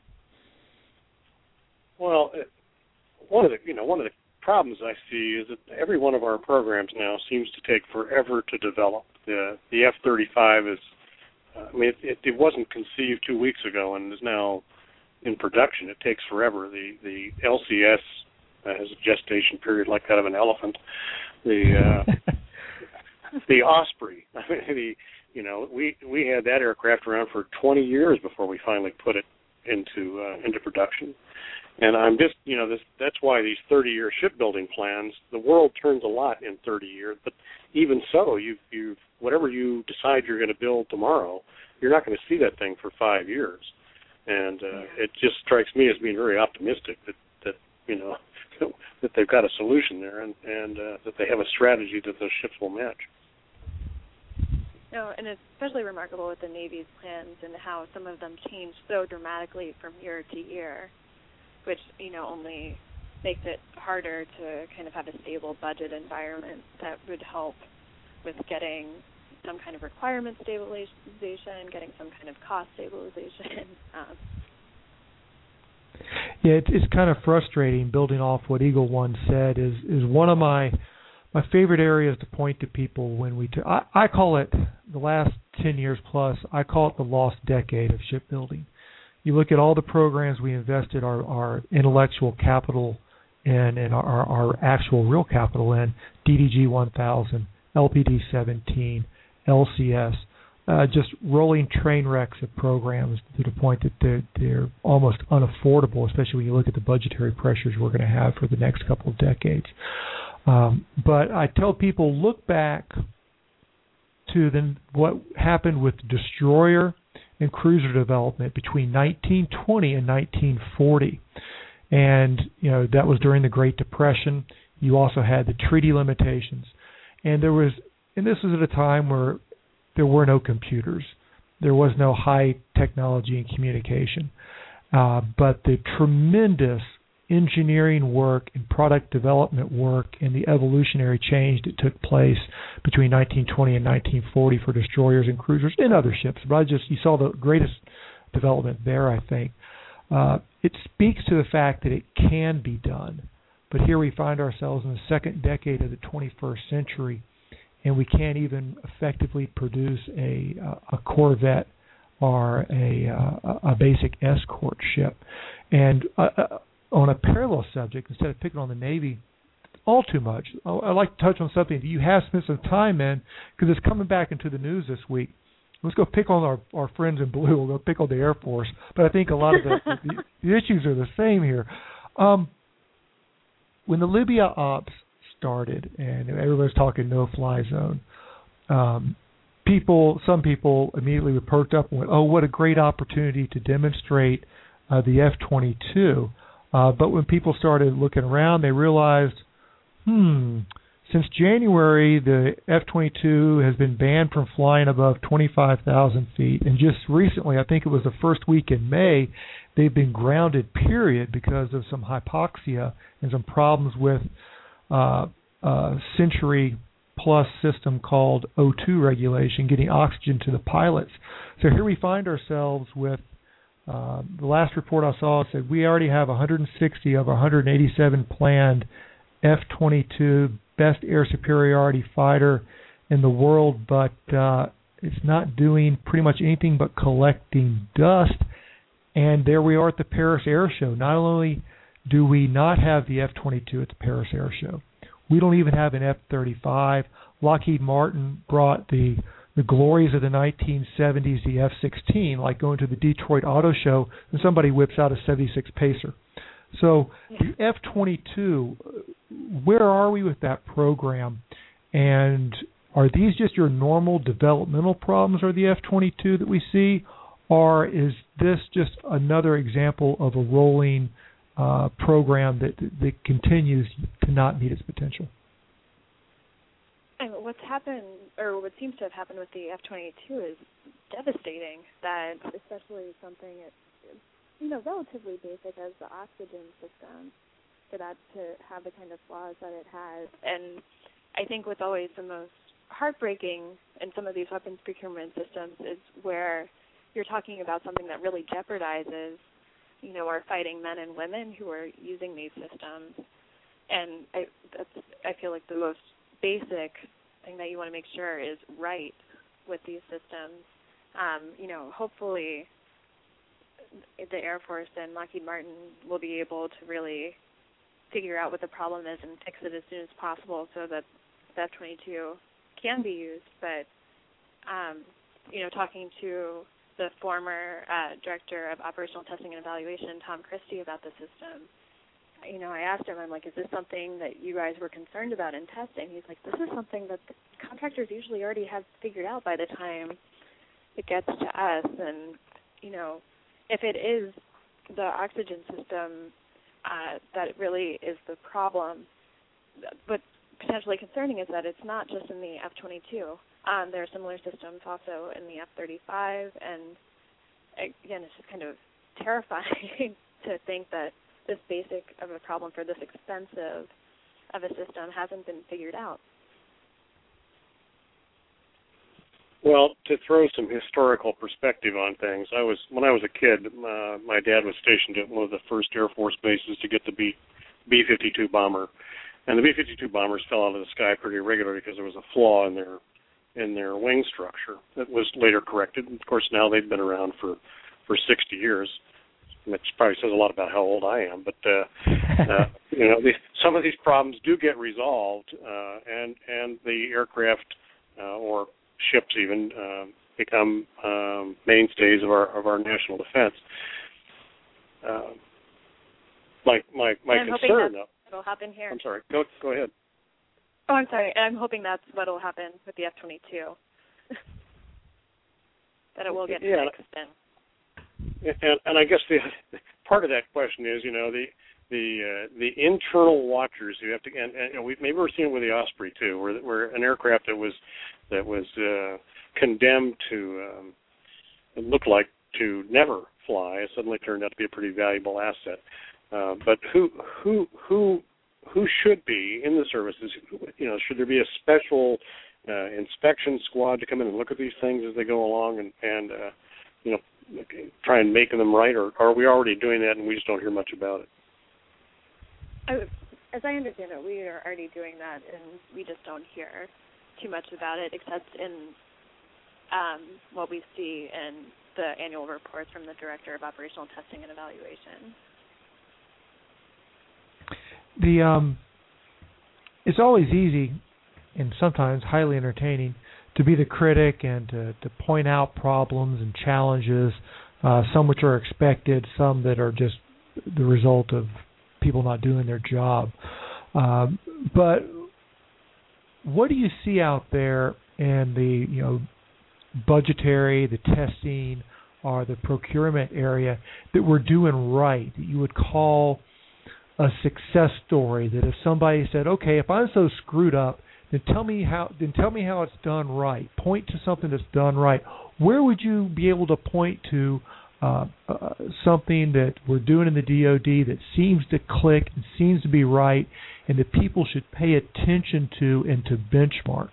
Well, one of the, you know, one of the problems I see is that every one of our programs now seems to take forever to develop. The the F thirty-five is, uh, I mean, it, it, it wasn't conceived two weeks ago and is now in production. It takes forever. The the L C S uh, has a gestation period like that of an elephant. The uh, the Osprey, I mean, the, you know, we we had that aircraft around for twenty years before we finally put it into uh, into production. And I'm just, you know, this, that's why these thirty-year shipbuilding plans, the world turns a lot in thirty years. But even so, you you whatever you decide you're going to build tomorrow, you're not going to see that thing for five years. And uh, it just strikes me as being very optimistic that, that you know, that they've got a solution there and, and uh, that they have a strategy that those ships will match. No, and it's especially remarkable with the Navy's plans and how some of them change so dramatically from year to year, which, you know, only makes it harder to kind of have a stable budget environment that would help with getting some kind of requirement stabilization, getting some kind of cost stabilization. Um, yeah, it's, it's kind of frustrating, building off what Eagle One said, is, is one of my my favorite areas to point to people when we t- I, I call it, the last ten years plus, I call it the lost decade of shipbuilding. You look at all the programs we invested our, our intellectual capital in and our, our actual real capital in, D D G one thousand, L P D seventeen, L C S, uh, just rolling train wrecks of programs to the point that they're, they're almost unaffordable, especially when you look at the budgetary pressures we're going to have for the next couple of decades. Um, but I tell people, look back to the, what happened with destroyer and cruiser development between nineteen twenty and nineteen forty. And, you know, that was during the Great Depression. You also had the treaty limitations. And there was, and this was at a time where there were no computers, there was no high technology and communication, uh, but the tremendous engineering work and product development work and the evolutionary change that took place between nineteen twenty and nineteen forty for destroyers and cruisers and other ships. But I just, you saw the greatest development there, I think. Uh, it speaks to the fact that it can be done. But here we find ourselves in the second decade of the twenty-first century, and we can't even effectively produce a, a corvette or a, a, a basic escort ship. And uh, on a parallel subject, instead of picking on the Navy all too much, I'd like to touch on something that you have spent some time in, because it's coming back into the news this week. Let's go pick on our, our friends in blue. We'll go pick on the Air Force. But I think a lot of the, the, the issues are the same here. Um, when the Libya ops started, and everybody's talking no-fly zone, um, people, some people immediately were perked up and went, oh, what a great opportunity to demonstrate uh, the F twenty-two. Uh, but when people started looking around, they realized, hmm, since January, the F twenty-two has been banned from flying above twenty-five thousand feet. And just recently, I think it was the first week in May, they've been grounded, period, because of some hypoxia and some problems with uh, a Century Plus system called O two regulation, getting oxygen to the pilots. So here we find ourselves with Uh, the last report I saw said we already have one hundred sixty of our one hundred eighty-seven planned F twenty-two best air superiority fighter in the world, but uh, it's not doing pretty much anything but collecting dust. And there we are at the Paris Air Show. Not only do we not have the F twenty-two at the Paris Air Show, we don't even have an F thirty-five. Lockheed Martin brought the the glories of the nineteen seventies, the F sixteen, like going to the Detroit Auto Show and somebody whips out a seventy-six Pacer. So the F twenty-two, where are we with that program? And are these just your normal developmental problems, or the F twenty-two that we see? Or is this just another example of a rolling uh, program that, that continues to not meet its potential? And what's happened, or what seems to have happened with the F twenty-two is devastating. That especially something as, you know, relatively basic as the oxygen system, for that to have the kind of flaws that it has. And I think what's always the most heartbreaking in some of these weapons procurement systems is where you're talking about something that really jeopardizes, you know, our fighting men and women who are using these systems. And I, that's, I feel like the most basic thing that you want to make sure is right with these systems. Um, you know, hopefully the Air Force and Lockheed Martin will be able to really figure out what the problem is and fix it as soon as possible so that the F twenty-two can be used. But, um, you know, talking to the former uh, Director of Operational Testing and Evaluation, Tom Christie, about the system, you know, I asked him, I'm like, is this something that you guys were concerned about in testing? He's like, this is something that the contractors usually already have figured out by the time it gets to us. And, you know, if it is the oxygen system uh, that really is the problem, but potentially concerning is that it's not just in the F twenty-two. Um, there are similar systems also in the F thirty-five. And, again, it's just kind of terrifying to think that this basic of a problem for this expensive of a system hasn't been figured out. Well, to throw some historical perspective on things, I was when I was a kid, uh, my dad was stationed at one of the first Air Force bases to get the B B fifty-two bomber, and the B fifty-two bombers fell out of the sky pretty regularly because there was a flaw in their in their wing structure that was later corrected. And of course, now they've been around for for sixty years. Which probably says a lot about how old I am, but uh, uh, you know, the, some of these problems do get resolved, uh, and and the aircraft uh, or ships even uh, become um, mainstays of our of our national defense. Uh, my my my I'm concern, hoping that'll happen here. I'm sorry. Go go ahead. Oh, I'm sorry. I'm hoping that's what will happen with the F twenty-two. That it will get yeah. fixed. And And, and I guess the part of that question is, you know, the the uh, the internal watchers who have to, and, and you know, we maybe we're seeing it with the Osprey too, where where an aircraft that was that was uh, condemned to um, it looked like to never fly suddenly turned out to be a pretty valuable asset. Uh, but who who who who should be in the services? You know, should there be a special uh, inspection squad to come in and look at these things as they go along and and uh, you know, try and make them right, or, or are we already doing that and we just don't hear much about it? I, as I understand it, we are already doing that, and we just don't hear too much about it, except in um, what we see in the annual reports from the Director of Operational Testing and Evaluation. The um, it's always easy and sometimes highly entertaining to be the critic and to, to point out problems and challenges, uh, some which are expected, some that are just the result of people not doing their job. Um, but what do you see out there in the, you know, budgetary, the testing, or the procurement area that we're doing right, that you would call a success story, that if somebody said, okay, if I'm so screwed up, then tell me how then tell me how it's done right. Point to something that's done right. Where would you be able to point to uh, uh, something that we're doing in the D O D that seems to click and seems to be right and that people should pay attention to and to benchmark?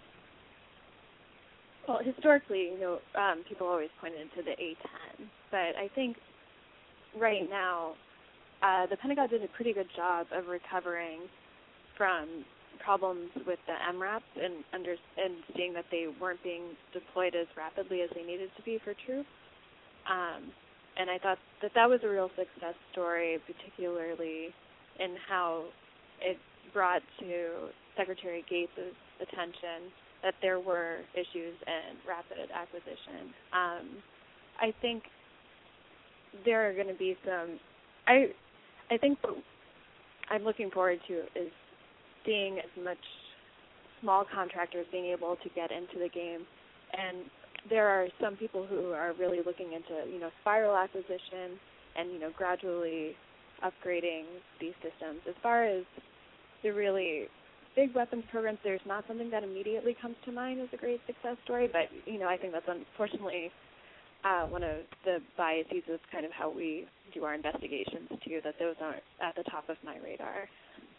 Well, historically, you know, um, people always pointed to the A ten, but I think right now uh, the Pentagon did a pretty good job of recovering from problems with the M RAPs and, under, and seeing that they weren't being deployed as rapidly as they needed to be for troops. Um, and I thought that that was a real success story, particularly in how it brought to Secretary Gates' attention that there were issues in rapid acquisition. Um, I think there are going to be some, I, I think what I'm looking forward to is seeing as much small contractors being able to get into the game. And there are some people who are really looking into, you know, spiral acquisition and, you know, gradually upgrading these systems. As far as the really big weapons programs, there's not something that immediately comes to mind as a great success story, but, you know, I think that's unfortunately uh, one of the biases of kind of how we do our investigations, too, that those aren't at the top of my radar.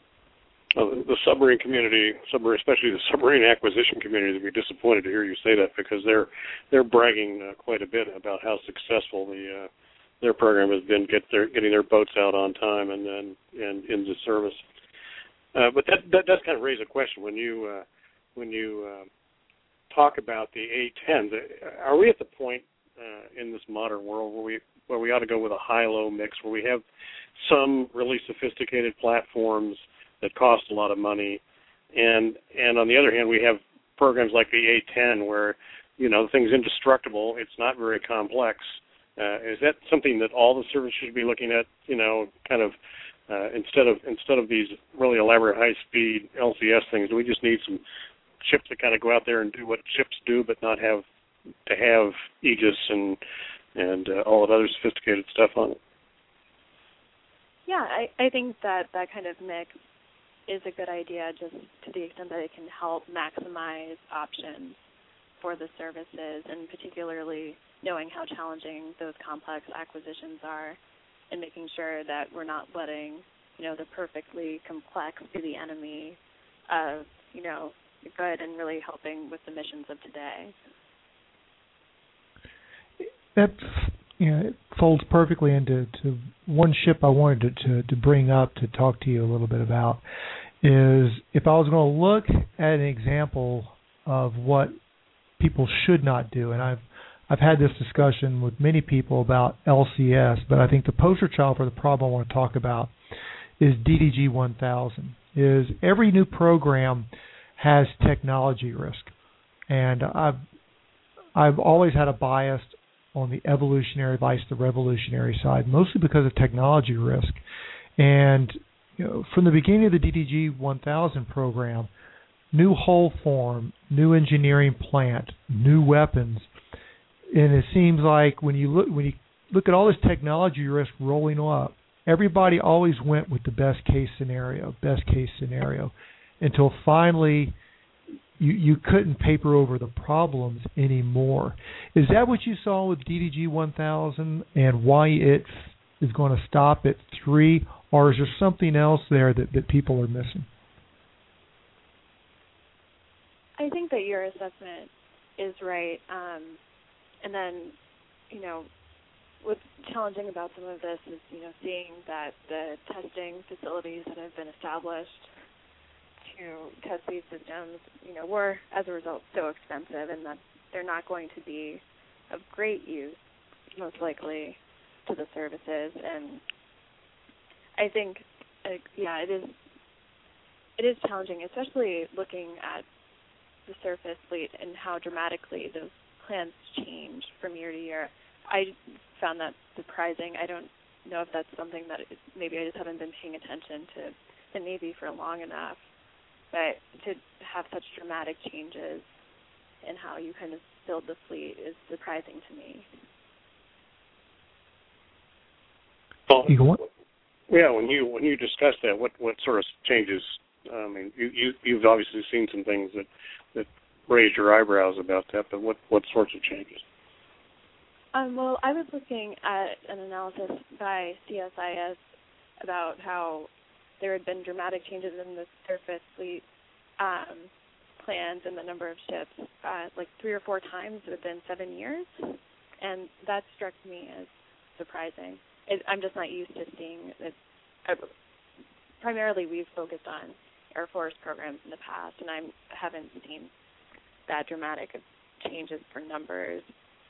Well, the submarine community, submarine, especially the submarine acquisition community, would be disappointed to hear you say that because they're they're bragging uh, quite a bit about how successful the uh, their program has been, get their getting their boats out on time and and, and into service. Uh, but that, that does kind of raise a question when you uh, when you uh, talk about the A tens. Are we at the point uh, in this modern world where we where we ought to go with a high-low mix, where we have some really sophisticated platforms that cost a lot of money, and and on the other hand, we have programs like the A ten where, you know, the thing's indestructible. It's not very complex. Uh, is that something that all the services should be looking at? You know, kind of uh, instead of instead of these really elaborate high-speed L C S things, do we just need some ships that kind of go out there and do what ships do, but not have to have Aegis and and uh, all that other sophisticated stuff on it? Yeah, I, I think that that kind of mix is a good idea, just to the extent that it can help maximize options for the services, and particularly knowing how challenging those complex acquisitions are, and making sure that we're not letting, you know, the perfectly complex be the enemy of, you know, the good and really helping with the missions of today. That, you know, it folds perfectly into to one ship I wanted to, to, to bring up to talk to you a little bit about. Is if I was going to look at an example of what people should not do, and I've I've had this discussion with many people about L C S, but I think the poster child for the problem I want to talk about is D D G one thousand. Is every new program has technology risk, and I've I've always had a bias on the evolutionary vice the revolutionary side, mostly because of technology risk. And you know, from the beginning of the D D G one thousand program, new hull form, new engineering plant, new weapons, and it seems like when you look when you look at all this technology risk rolling up, everybody always went with the best case scenario, best case scenario, until finally you you couldn't paper over the problems anymore. Is that what you saw with D D G one thousand and why it is going to stop at three, or is there something else there that, that people are missing? I think that your assessment is right. Um, and then, you know, what's challenging about some of this is, you know, seeing that the testing facilities that have been established to test these systems, you know, were, as a result, so expensive, and that they're not going to be of great use, most likely, to the services. And I think, uh, yeah, it is it is challenging, especially looking at the surface fleet and how dramatically those plans change from year to year. I found that surprising. I don't know if that's something that it, maybe I just haven't been paying attention to the Navy for long enough, but to have such dramatic changes in how you kind of build the fleet is surprising to me. Well, You go on? yeah, when you when you discuss that, what, what sort of changes? I mean, you, you you've obviously seen some things that, that raised your eyebrows about that, but what, what sorts of changes? Um, well, I was looking at an analysis by C S I S about how there had been dramatic changes in the surface fleet um, plans and the number of ships, uh, like three or four times within seven years, and that struck me as surprising. It, I'm just not used to seeing it. Uh, primarily, we've focused on Air Force programs in the past, and I haven't seen that dramatic of changes for numbers.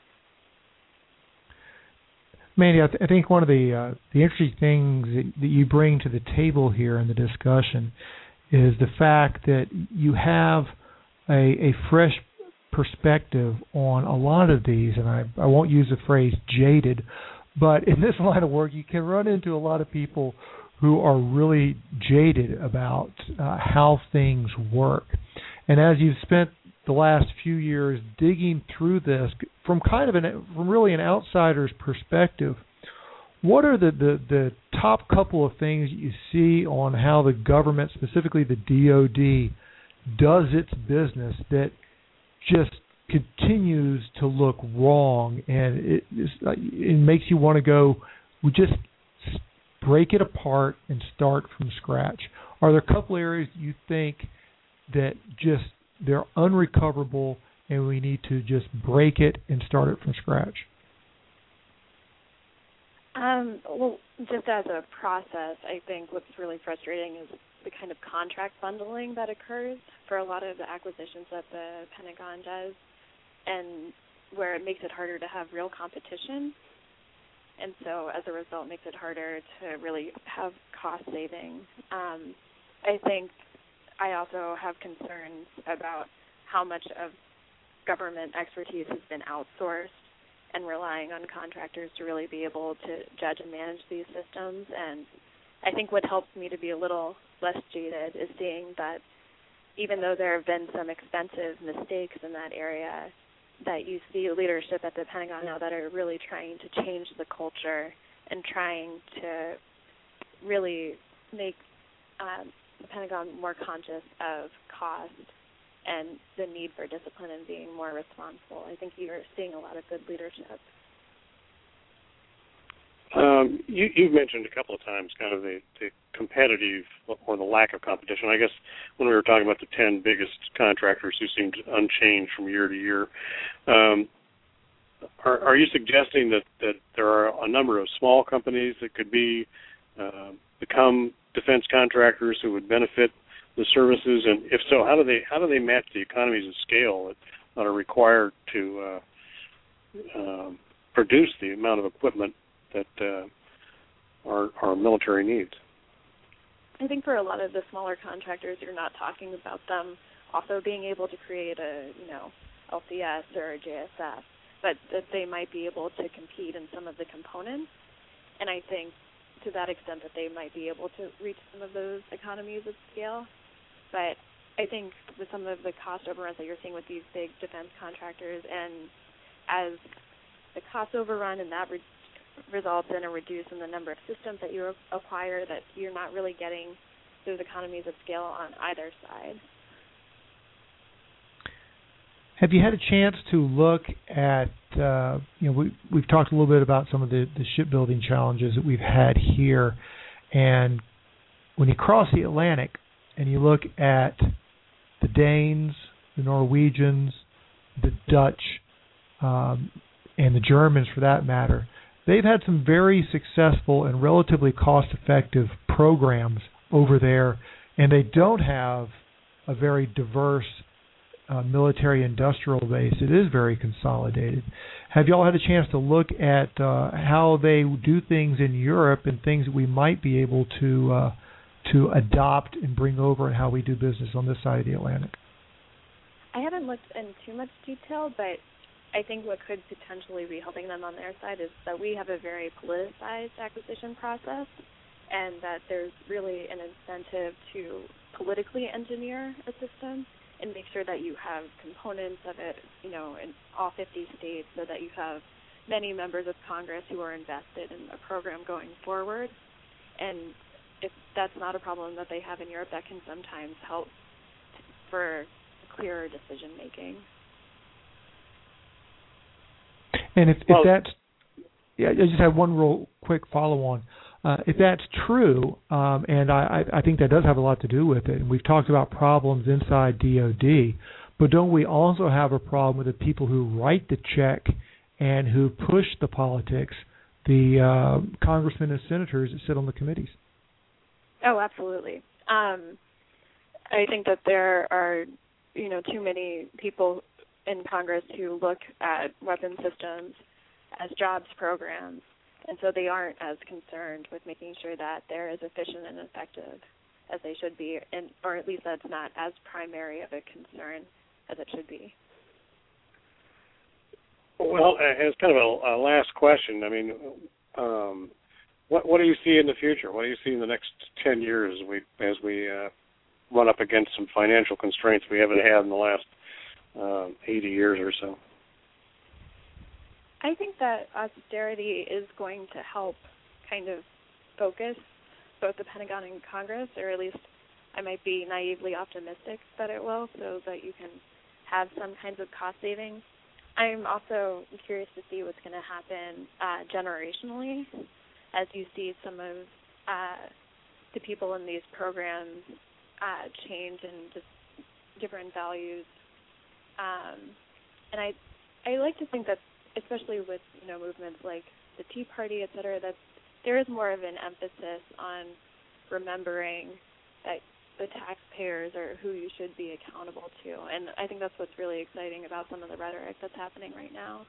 Mandy, I, th- I think one of the uh, the interesting things that, that you bring to the table here in the discussion is the fact that you have a, a fresh perspective on a lot of these, and I, I won't use the phrase jaded, but in this line of work you can run into a lot of people who are really jaded about uh, how things work. And as you've spent the last few years digging through this from kind of an from really an outsider's perspective, what are the, the, the top couple of things you see on how the government, specifically the D O D, does its business that just continues to look wrong, and it, it makes you want to go, we just break it apart and start from scratch? Are there a couple areas you think that just they're unrecoverable and we need to just break it and start it from scratch? Um, well, just as a process, I think what's really frustrating is the kind of contract bundling that occurs for a lot of the acquisitions that the Pentagon does, and where it makes it harder to have real competition. And so as a result, it makes it harder to really have cost savings. Um, I think I also have concerns about how much of government expertise has been outsourced and relying on contractors to really be able to judge and manage these systems. And I think what helps me to be a little less jaded is seeing that even though there have been some expensive mistakes in that area, that you see leadership at the Pentagon now that are really trying to change the culture and trying to really make um, the Pentagon more conscious of cost and the need for discipline and being more responsible. I think you're seeing a lot of good leadership. Um, you, you've mentioned a couple of times kind of the, the competitive or the lack of competition. I guess when we were talking about the ten biggest contractors who seemed unchanged from year to year, um, are, are you suggesting that, that there are a number of small companies that could be uh, become defense contractors who would benefit the services? And if so, how do they how do they match the economies of scale that, that are required to uh, uh, produce the amount of equipment that uh, our, our military needs? I think for a lot of the smaller contractors, you're not talking about them also being able to create a, you know, L C S or a J S F, but that they might be able to compete in some of the components. And I think to that extent that they might be able to reach some of those economies of scale. But I think with some of the cost overruns that you're seeing with these big defense contractors, and as the cost overrun and that re- results in a reduce in the number of systems that you acquire, that you're not really getting those economies of scale on either side. Have you had a chance to look at, uh, you know, we, we've talked a little bit about some of the, the shipbuilding challenges that we've had here, and when you cross the Atlantic and you look at the Danes, the Norwegians, the Dutch, um, and the Germans for that matter, they've had some very successful and relatively cost-effective programs over there, and they don't have a very diverse Uh, military industrial base. It is very consolidated. Have you all had a chance to look at uh, how they do things in Europe and things that we might be able to uh, to adopt and bring over, and how we do business on this side of the Atlantic? I haven't looked in too much detail, but I think what could potentially be helping them on their side is that we have a very politicized acquisition process, and that there's really an incentive to politically engineer a system and make sure that you have components of it, you know, in all fifty states, so that you have many members of Congress who are invested in a program going forward. And if that's not a problem that they have in Europe, that can sometimes help for clearer decision making. And if, well, if that's, yeah, I just have one real quick follow on. Uh, if that's true, um, and I, I think that does have a lot to do with it, and we've talked about problems inside D O D, but don't we also have a problem with the people who write the check and who push the politics, the uh, congressmen and senators that sit on the committees? Oh, absolutely. Um, I think that there are, you know, too many people in Congress who look at weapon systems as jobs programs, and so they aren't as concerned with making sure that they're as efficient and effective as they should be, and or at least that's not as primary of a concern as it should be. Well, as kind of a, a last question, I mean, um, what what do you see in the future? What do you see in the next ten years as we as we uh, run up against some financial constraints we haven't had in the last um, eighty years or so? I think that austerity is going to help kind of focus both the Pentagon and Congress, or at least I might be naively optimistic that it will, so that you can have some kinds of cost savings. I'm also curious to see what's going to happen uh, generationally as you see some of uh, the people in these programs uh, change and just different values. Um, and I, I like to think that, especially with, you know, movements like the Tea Party, et cetera, that there is more of an emphasis on remembering that the taxpayers are who you should be accountable to. And I think that's what's really exciting about some of the rhetoric that's happening right now.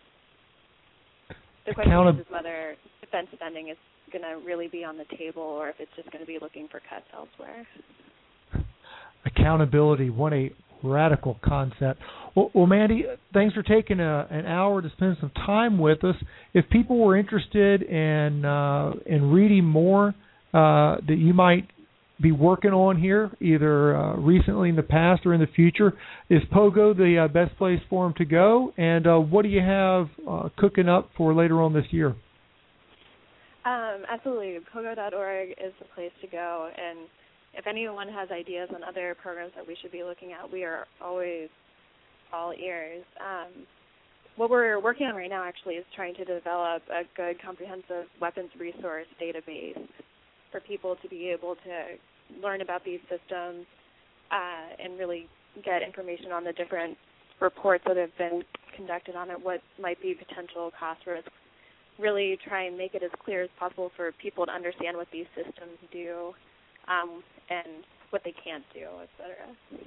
The question Accountab- is whether defense spending is going to really be on the table, or if it's just going to be looking for cuts elsewhere. Accountability, what a radical concept. Well, well Mandy, thanks for taking a, an hour to spend some time with us. If people were interested in uh, in reading more uh, that you might be working on here, either uh, recently in the past or in the future, is Pogo the uh, best place for them to go? And uh, what do you have uh, cooking up for later on this year? Um, absolutely. Pogo dot org is the place to go. And if anyone has ideas on other programs that we should be looking at, we are always all ears. Um, what we're working on right now actually is trying to develop a good comprehensive weapons resource database for people to be able to learn about these systems uh, and really get information on the different reports that have been conducted on it, what might be potential cost risks, really try and make it as clear as possible for people to understand what these systems do, um, and what they can't do, et cetera.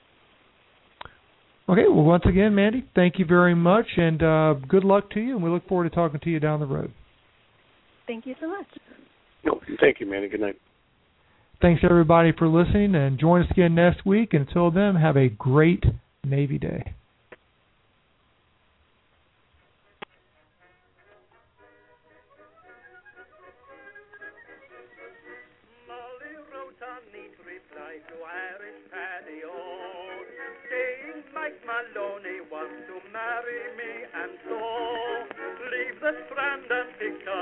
Okay, well, once again, Mandy, thank you very much, and uh, good luck to you, and we look forward to talking to you down the road. Thank you so much. No, thank you, Mandy. Good night. Thanks, everybody, for listening, and join us again next week. Until then, have a great Navy Day. Maloney wants to marry me, and so leave the strand and pick up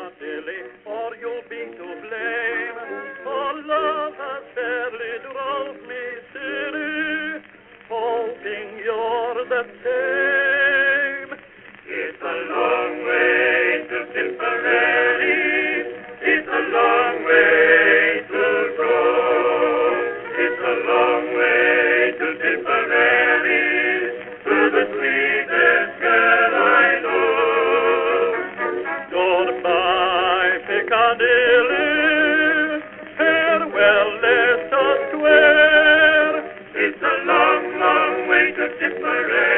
hold me silly, hoping you're the same. It's a long way to Tipperary, it's a long way to go. It's a long way to Tipperary, to the sweetest girl I know. Goodbye, Piccadilly, farewell, let us swear. It's a long, long way to Tipperary.